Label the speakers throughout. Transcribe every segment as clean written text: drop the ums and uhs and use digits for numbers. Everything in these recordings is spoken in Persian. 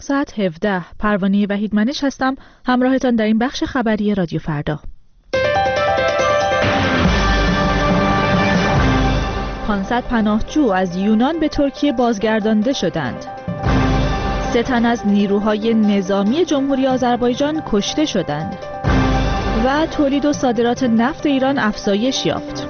Speaker 1: ساعت 17 پروانه وحیدمنش هستم، همراهتان در این بخش خبری رادیو فردا. 500 پناهجو از یونان به ترکیه بازگردانده شدند. 3 تن از نیروهای نظامی جمهوری آذربایجان کشته شدند و تولید و صادرات نفت ایران افزایش یافت.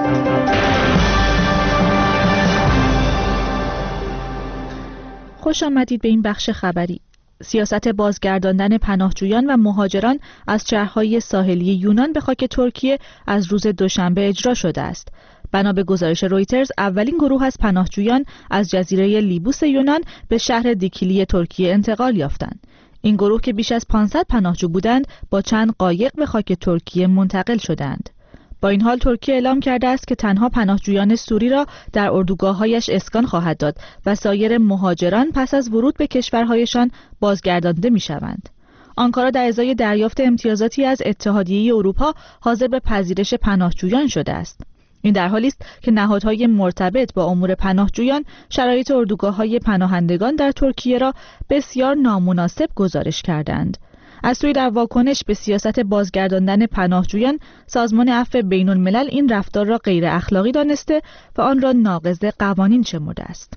Speaker 1: خوش آمدید به این بخش خبری. سیاست بازگرداندن پناهجویان و مهاجران از شهرهای ساحلی یونان به خاک ترکیه از روز دوشنبه اجرا شده است. بنا به گزارش رویترز، اولین گروه از پناهجویان از جزیره لیبوس یونان به شهر دیکیلی ترکیه انتقال یافتند. این گروه که بیش از 500 پناهجو بودند، با چند قایق به خاک ترکیه منتقل شدند. با این حال ترکیه اعلام کرده است که تنها پناهجویان سوری را در اردوگاه‌هایش اسکان خواهد داد و سایر مهاجران پس از ورود به کشورهایشان بازگردانده می‌شوند. آنکارا در ازای دریافت امتیازاتی از اتحادیه اروپا حاضر به پذیرش پناهجویان شده است. این در حالی است که نهادهای مرتبط با امور پناهجویان شرایط اردوگاه‌های پناهندگان در ترکیه را بسیار نامناسب گزارش کردند. از سوی در واکنش به سیاست بازگرداندن پناهجویان، سازمان عفو بین‌الملل این رفتار را غیر اخلاقی دانسته و آن را ناقض قوانین شمرده است.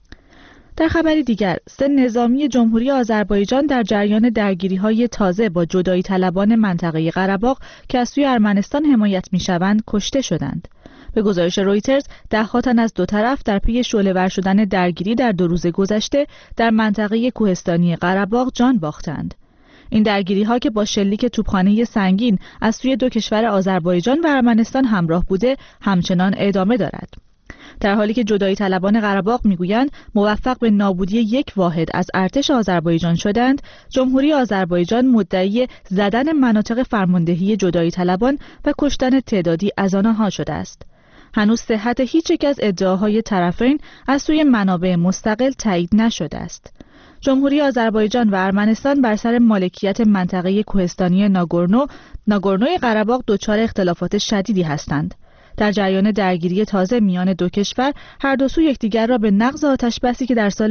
Speaker 1: در خبری دیگر، 3 نظامی جمهوری آذربایجان در جریان درگیری‌های تازه با جدایی طلبان منطقه قره‌باغ که از سوی ارمنستان حمایت می‌شوند کشته شدند. به گزارش رویترز، 10 تن از دو طرف در پی شعله‌ور شدن درگیری در 2 روز گذشته در منطقه کوهستانی قره‌باغ جان باختند. این درگیری‌ها که با شلیک توپخانه سنگین از سوی 2 کشور آذربایجان و ارمنستان همراه بوده، همچنان ادامه دارد. در حالی که جدایی طلبان قره‌باغ میگویند موفق به نابودی 1 واحد از ارتش آذربایجان شدند، جمهوری آذربایجان مدعی زدن مناطق فرماندهی جدایی طلبان و کشتن تعدادی از آنها شده است. هنوز صحت هیچ یک از ادعاهای طرفین از سوی منابع مستقل تایید نشده است. جمهوری آذربایجان و ارمنستان بر سر مالکیت منطقه کوهستانی ناگورنوی قره‌باغ دچار اختلافات شدیدی هستند. در جریان درگیری تازه میان 2 کشور، هر دو سو یکدیگر را به نقض آتش‌بسی که در سال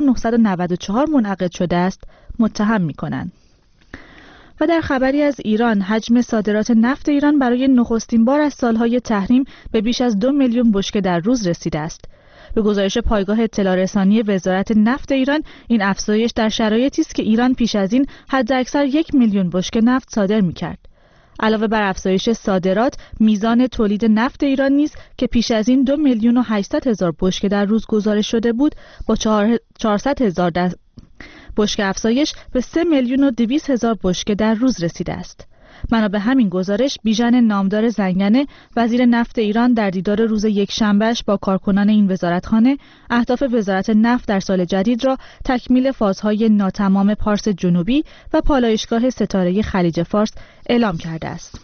Speaker 1: 1994 منعقد شده است متهم می‌کنند. و در خبری از ایران، حجم صادرات نفت ایران برای نخستین بار از سالهای تحریم به بیش از 2 میلیون بشکه در روز رسیده است. به گزارش پایگاه اطلاع رسانی وزارت نفت ایران، این افزایش در شرایطی است که ایران پیش از این حداکثر 1 میلیون بشکه نفت صادر می‌کرد. علاوه بر افزایش صادرات، میزان تولید نفت ایران نیز که پیش از این 2,800,000 بشکه در روز گزارش شده بود، با 400,000 بشکه افزایش به 3,200,000 بشکه در روز رسیده است. بنا به همین گزارش، بیژن نامدار زنگنه، وزیر نفت ایران، در دیدار روز یکشنبه‌اش با کارکنان این وزارتخانه، اهداف وزارت نفت در سال جدید را تکمیل فازهای ناتمام پارس جنوبی و پالایشگاه ستاره خلیج فارس اعلام کرده است.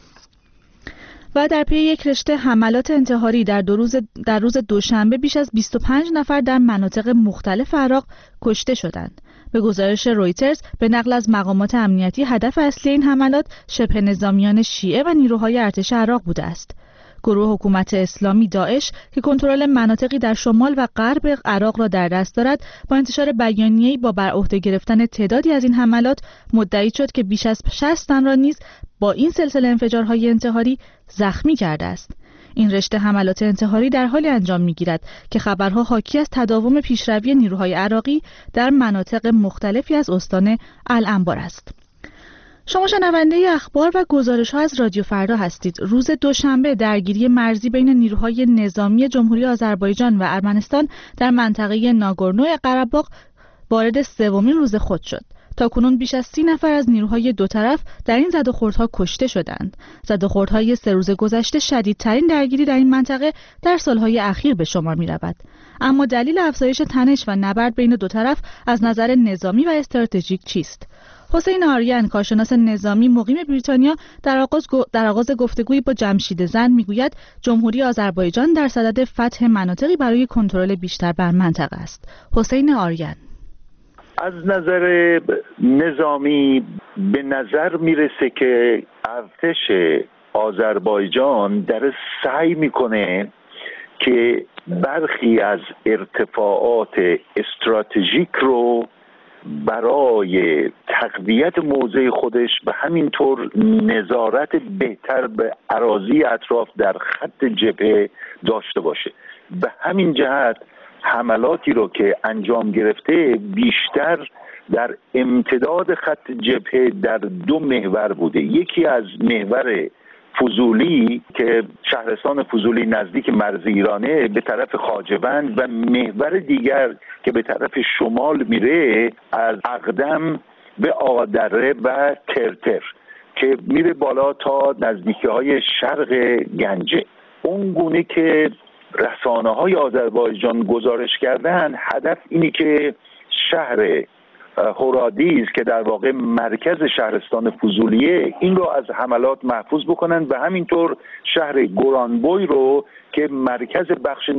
Speaker 1: و در پی یک رشته حملات انتحاری در روز دوشنبه بیش از 25 نفر در مناطق مختلف عراق کشته شدند. به گزارش رویترز، به نقل از مقامات امنیتی، هدف اصلی این حملات شبه نظامیان شیعه و نیروهای ارتش عراق بوده است. گروه حکومت اسلامی داعش که کنترل مناطقی در شمال و غرب عراق را در دست دارد، با انتشار بیانیه‌ای با بر عهده گرفتن تعدادی از این حملات مدعی شد که بیش از 60 تن را نیز با این سلسله انفجارهای انتحاری زخمی کرده است. این رشته حملات انتحاری در حالی انجام می‌گیرد که خبرها حاکی از تداوم پیشروی نیروهای عراقی در مناطق مختلفی از استان الانبار است. شما شنونده اخبار و گزارش‌ها از رادیو فردا هستید. روز دوشنبه درگیری مرزی بین نیروهای نظامی جمهوری آذربایجان و ارمنستان در منطقه ناگورنو قره‌باغ وارد 3مین روز خود شد. تاکنون بیش از 30 نفر از نیروهای دو طرف در این زدوخوردها کشته شدند. زدوخوردهای 3 روز گذشته شدیدترین درگیری در این منطقه در سالهای اخیر به شمار می‌رود. اما دلیل افزایش تنش و نبرد بین دو طرف از نظر نظامی و استراتژیک چیست؟ حسین آریان، کارشناس نظامی مقیم بریتانیا، در آغاز گفتگویی با جمشید زن میگوید جمهوری آذربایجان در صدد فتح مناطقی برای کنترل بیشتر بر منطقه است. حسین آریان:
Speaker 2: از نظر نظامی به نظر میرسه که ارتش آذربایجان در سعی میکنه که برخی از ارتفاعات استراتژیک رو برای تقویت موضع خودش و همینطور نظارت بهتر به اراضی اطراف در خط جبهه داشته باشه. به همین جهت حملاتی رو که انجام گرفته بیشتر در امتداد خط جبهه در دو محور بوده. یکی از محور فضولی که شهرستان فضولی نزدیک مرز ایرانه به طرف خواجه‌بند و محور دیگر که به طرف شمال میره از اقدم به آقادره و ترتر که میره بالا تا نزدیکی‌های شرق گنجه. اون گونه که رسانه‌های آذربایجان گزارش کردن، هدف اینی که شهر هورادیز که در واقع مرکز شهرستان فضولیه این رو از حملات محفوظ بکنن و همینطور شهر گورانبوی رو که مرکز بخش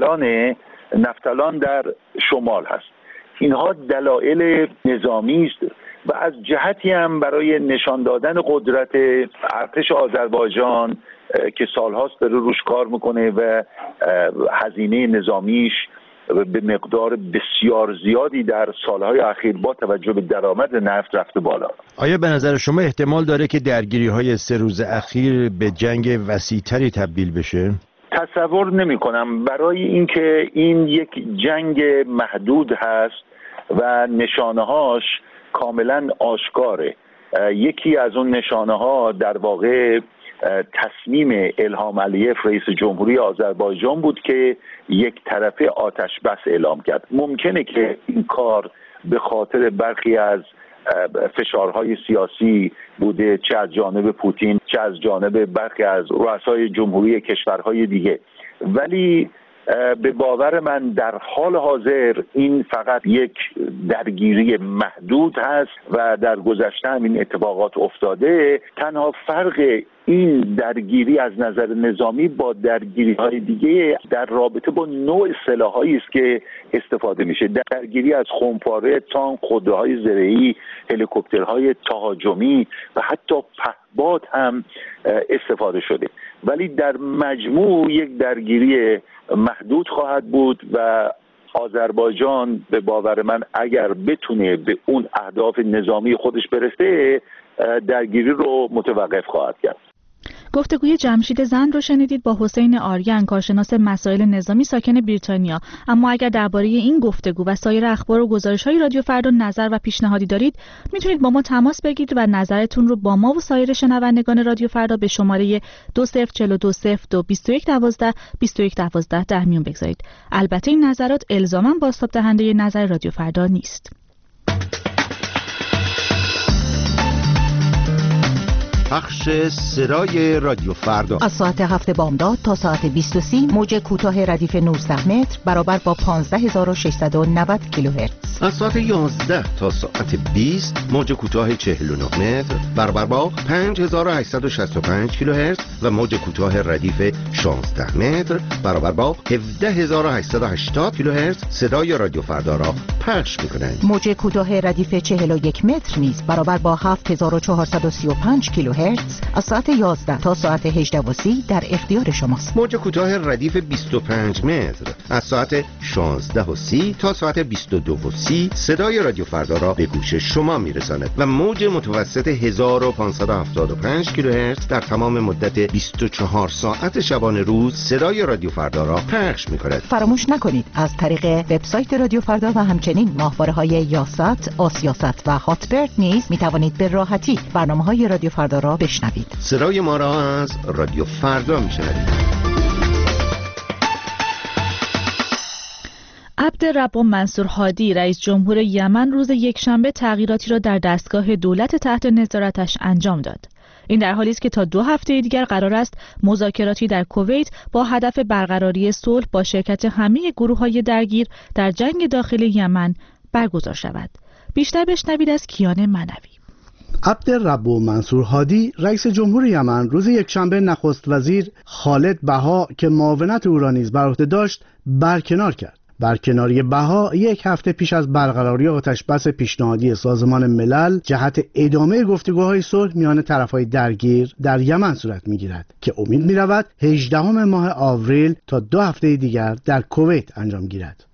Speaker 2: نفتالان در شمال هست. اینها دلایل نظامی است و از جهتی هم برای نشان دادن قدرت ارتش آذربایجان که سالهاست داره روش کار میکنه و هزینه نظامیش به مقدار بسیار زیادی در سالهای اخیر با توجه به درآمد نفت رفته بالا.
Speaker 3: آیا به نظر شما احتمال داره که درگیری‌های 3 روز اخیر به جنگ وسیع‌تری تبدیل بشه؟
Speaker 2: تصور نمی‌کنم، برای اینکه این یک جنگ محدود هست و نشانه‌هاش کاملا آشکاره. یکی از اون نشانه‌ها در واقع تصمیم الهام علیف رئیس جمهوری آذربایجان بود که یک طرفه آتش بس اعلام کرد. ممکنه که این کار به خاطر برخی از فشارهای سیاسی بوده، چه از جانب پوتین چه از جانب برخی از رؤسای جمهوری کشورهای دیگه، ولی به باور من در حال حاضر این فقط یک درگیری محدود هست و در گذشته هم این اتفاقات افتاده. تنها فرق این درگیری از نظر نظامی با درگیری‌های دیگه در رابطه با نوع سلاح‌هایی است که استفاده میشه. درگیری از خمپاره، تانک، خودروهای زرهی، هلیکوپترهای تهاجمی و حتی پهپاد هم استفاده شده، ولی در مجموع یک درگیری محدود خواهد بود و آذربایجان به باور من اگر بتونه به اون اهداف نظامی خودش برسه درگیری رو متوقف خواهد کرد.
Speaker 1: گفتگوی جمشید زند رو شنیدید با حسین آریان، کارشناس مسائل نظامی ساکن بریتانیا. اما اگر درباره این گفتگو و سایر اخبار و گزارش‌های رادیو فردا نظر و پیشنهادی دارید، میتونید با ما تماس بگیرید و نظرتون رو با ما و سایر شنوندگان رادیو فردا به شماره 2042022112 در میون بگذارید. البته این نظرات الزاما بازتاب دهنده نظر رادیو فردا نیست.
Speaker 3: پخش سرای رادیو فردا
Speaker 4: از ساعت 7 بامداد تا ساعت 20:30 موج کوتاه ردیف 19 متر برابر با 15690 کیلوهرتز.
Speaker 3: از ساعت 11 تا ساعت 20 موج کوتاه 49 متر برابر با 5865 کیلوهرتز و موج کوتاه ردیف 16 متر برابر با 17880 کیلوهرتز صدای رادیو فردا را پخش می‌کنند.
Speaker 4: موج کوتاه ردیف 41 متر نیز برابر با 7435 کیلوهرتز از ساعت 11 تا ساعت 18:30 در اختیار شماست.
Speaker 3: موج کوتاه ردیف 25 متر از ساعت 16:30 تا ساعت 22:30 صدای رادیو فردا را به گوش شما میرساند و موج متوسط 1575 کیلوهرتز در تمام مدت 24 ساعت شبانه روز صدای رادیو فردا را پخش می‌کند.
Speaker 4: فراموش نکنید از طریق وبسایت رادیو فردا و همچنین ماهواره‌های یاست، آسیاست و هاتبرد نیز می‌توانید به راحتی برنامه‌های رادیو فردا را بشنوید.
Speaker 3: صدای ما را از رادیو فردا میشنوید.
Speaker 1: عبدالرب منصور هادی رئیس جمهور یمن روز یکشنبه تغییراتی را در دستگاه دولت تحت نظارتش انجام داد. این در حالی است که تا 2 هفته دیگر قرار است مذاکراتی در کویت با هدف برقراری صلح با شرکت همه گروه‌های درگیر در جنگ داخل یمن برگزار شود. بیشتر بشنوید از کیان منوی.
Speaker 5: عبدالرب منصور هادی رئیس جمهور یمن روز یکشنبه نخست وزیر خالد بها که معاونت او را نیز بر عهده داشت برکنار کرد. برکناری بها یک هفته پیش از برقراری آتش‌بس پیشنهادی سازمان ملل جهت ادامه گفتگوهای صلح میان طرف‌های درگیر در یمن صورت می‌گیرد که امید می‌رود 18 ماه آوریل تا 2 هفته دیگر در کویت انجام گیرد.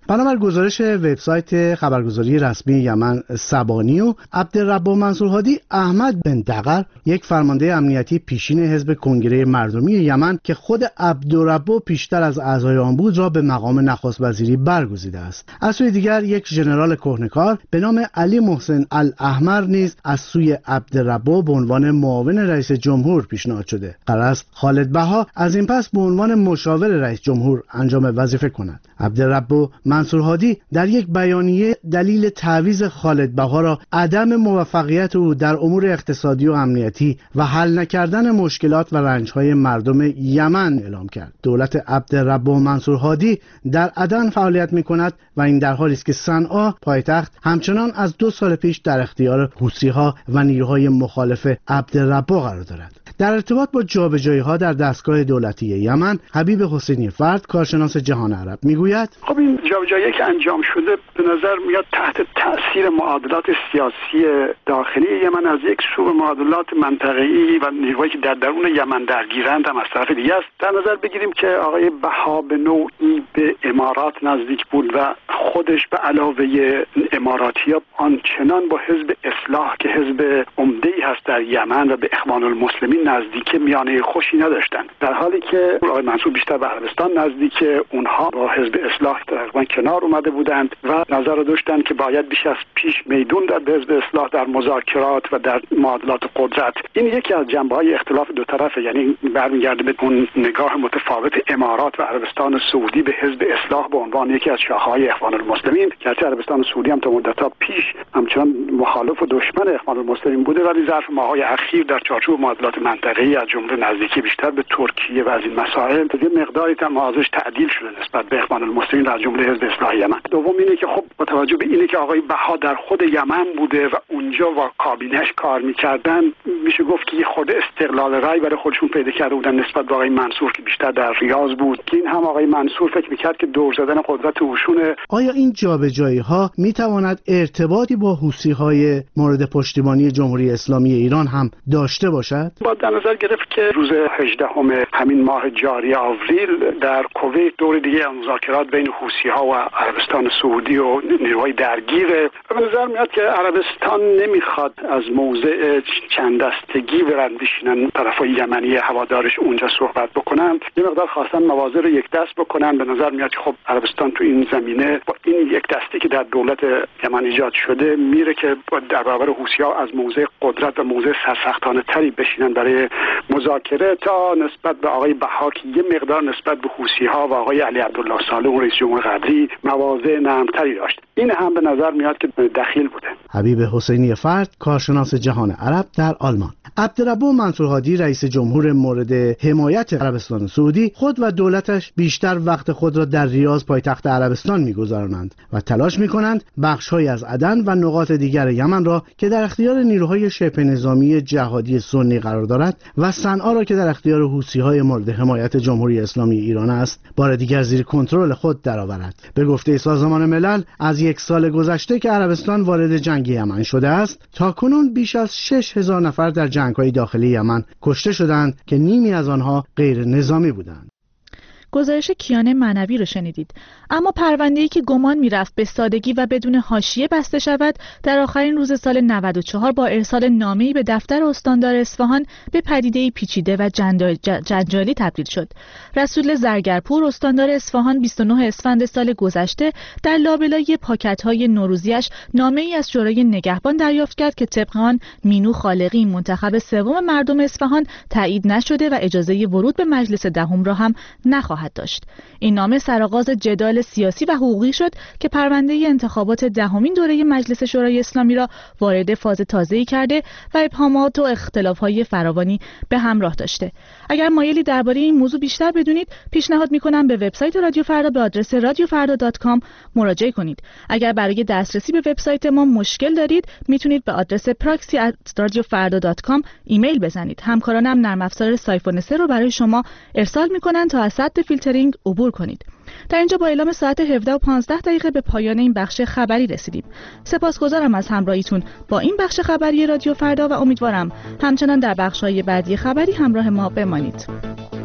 Speaker 5: بنابر گزارش وبسایت خبرگزاری رسمی یمن سبانی، عبدالرب منصورهادی احمد بن دقر، یک فرمانده امنیتی پیشین حزب کنگره مردمی یمن که خود عبدالرب پیشتر از اعضای آن بود، را به مقام نخست وزیری برگزیده است. از سوی دیگر یک ژنرال کهنه‌کار به نام علی محسن الاحمر نیز از سوی عبدالرب به عنوان معاون رئیس جمهور پیشنهاد شده. قرار است خالد بها از این پس به عنوان مشاور رئیس جمهور انجام وظیفه کند. عبدالرب منصورهادی در یک بیانیه دلیل تعویض خالد بها را عدم موفقیت او در امور اقتصادی و امنیتی و حل نکردن مشکلات و رنج‌های مردم یمن اعلام کرد. دولت عبدالرب منصورهادی در عدن فعالیت می‌کند و این در حالی است که صنعا پایتخت همچنان از 2 سال پیش در اختیار حوثی‌ها و نیروهای مخالف عبدالرب قرار دارد. در ارتباط با جابجایی‌ها در دستگاه دولتی یمن، حبیب حسینی فرد، کارشناس جهان عرب، میگوید
Speaker 6: خب این جابجایی که انجام شده به نظر میاد تحت تأثیر معادلات سیاسی داخلی یمن از یک سو معادلات منطقه‌ای و نیروهایی که در درون یمن درگیرند هم از طرف دیگه است. در نظر بگیریم که آقای بها به نوعی به امارات نزدیک بود و خودش به علاوه اماراتی‌ها آنچنان با حزب اصلاح که حزب عمده‌ای هست در یمن و به اخوان المسلمین نزدیک میانه خوشی نداشتند، در حالی که آقای منصور بیشتر به عربستان نزدیک اونها با حزب اصلاح تقریبا کنار اومده بودند و نظر داشتند که باید بیش از پیش میدون داد به حزب اصلاح در مذاکرات و در معادلات قدرت. این یکی از جنبه‌های اختلاف دو طرفه، یعنی برمیگرده به اون نگاه متفاوت امارات و عربستان سعودی به حزب اصلاح به عنوان یکی از شاخه‌های اخوان المسلمین، که عربستان سعودی هم تا مدت‌ها پیش همچنان مخالف و دشمن اخوان المسلمین بوده، ولی ظرف ماه‌های اخیر در چارچوب معادلات منطقه‌ای از جمله نزدیکی بیشتر به ترکیه و از این مسائل یه مقداری تمایزش تعدیل شده نسبت به اخوان المسلمین از جمله حزب اصلاح یمن. دوم اینه که خب با توجه به اینه که آقای بها در خود یمن بوده و اونجا با کابینش کار می‌کردن، میشه گفت که یه خود استقلال رأی برای خودشون پیدا کرده بودن نسبت به آقای منصور که بیشتر در ریاض بود، که این هم آقای منصور فکر می‌کرد که دور زدن قدرت اوشونه.
Speaker 5: آیا این جابجایی‌ها می‌تواند ارتباطی با حوثی‌های مورد پشتیبانی جمهوری اسلامی ایران هم داشته باشد؟
Speaker 6: با در نظر گرفت که روز 18 همین ماه جاری آوریل در کویت دور دیگه مذاکرات بین حوثی‌ها و عربستان سعودی و نیروهای درگیره و به نظر میاد که عربستان نمیخواد از موضع چند دستگی برن بشینن طرفای یمنی هوادارش اونجا صحبت بکنن، یه مقدار خواستن موازه رو یک دست بکنن. به نظر میاد که خب عربستان تو این زمینه با این یک دستی که در دولت یمن ایجاد شده میره که در برابر حوثی‌ها از موضع قدرت و موضع سرسختانه تری بشینن برای مذاکره، تا نسبت به آقای بها که یه مقدار نسبت به حوثی‌ها و آقای علی عبدالله صالح و رئیس جمهور قبلی مواضع نرم‌تری داشت. این هم به نظر میاد که دخیل بوده.
Speaker 5: حبیب حسینی فرد، کارشناس جهان عرب در آلمان. عبدالرب منصورهادی، رئیس جمهور مورد حمایت عربستان سعودی، خود و دولتش بیشتر وقت خود را در ریاض پایتخت عربستان می‌گذرانند و تلاش می‌کنند بخش‌هایی از عدن و نقاط دیگر یمن را که در اختیار نیروهای شبه نظامی جهادی سنی قرار دارد و صنعا را که در اختیار حوثی‌های مورد حمایت جمهوری اسلامی ایران است، بار دیگر زیر کنترل خود درآورد. به گفته سازمان ملل، از 1 سال گذشته که عربستان وارد جنگ یمن شده است، تاکنون بیش از 6000 نفر در جنگ‌های داخلی یمن کشته شدند که نیمی از آنها غیر نظامی بودند.
Speaker 1: گزارش کیان معنوی رو شنیدید. اما پرونده‌ای که گمان می‌رفت به سادگی و بدون حاشیه بسته شود، در آخرین روز سال 94 با ارسال نامه‌ای به دفتر استاندار اصفهان به پدیده‌ای پیچیده و جنجالی تبدیل شد. رسول زرگرپور، استاندار اصفهان، 29 اسفند سال گذشته در لابلای پاکت‌های نوروزیش نامه‌ای از شورای نگهبان دریافت کرد که طبق آن مینو خالقی، منتخب سوم مردم اصفهان، تایید نشده و اجازه ورود به مجلس دهم را هم نخواهد داشت. این نامه سرآغاز جدال سیاسی و حقوقی شد که پرونده انتخابات دهمین دوره مجلس شورای اسلامی را وارد فاز تازه‌ای کرده و ابهامات و اختلاف‌های فراوانی به همراه داشته. اگر مایلی درباره این موضوع بیشتر بدونید، پیشنهاد می‌کنم به وبسایت رادیو فردا به آدرس radiofarda.com مراجعه کنید. اگر برای دسترسی به وبسایت ما مشکل دارید، میتونید به آدرس proxy@radiofarda.com ایمیل بزنید. همکارانم نرم افزار سایفون 3 رو برای شما ارسال می‌کنن تا از سد فیلترینگ عبور کنید. در اینجا با اعلام ساعت 17:15 به پایان این بخش خبری رسیدیم. سپاسگزارم از همراهیتون با این بخش خبری رادیو فردا و امیدوارم همچنان در بخش‌های بعدی خبری همراه ما بمانید.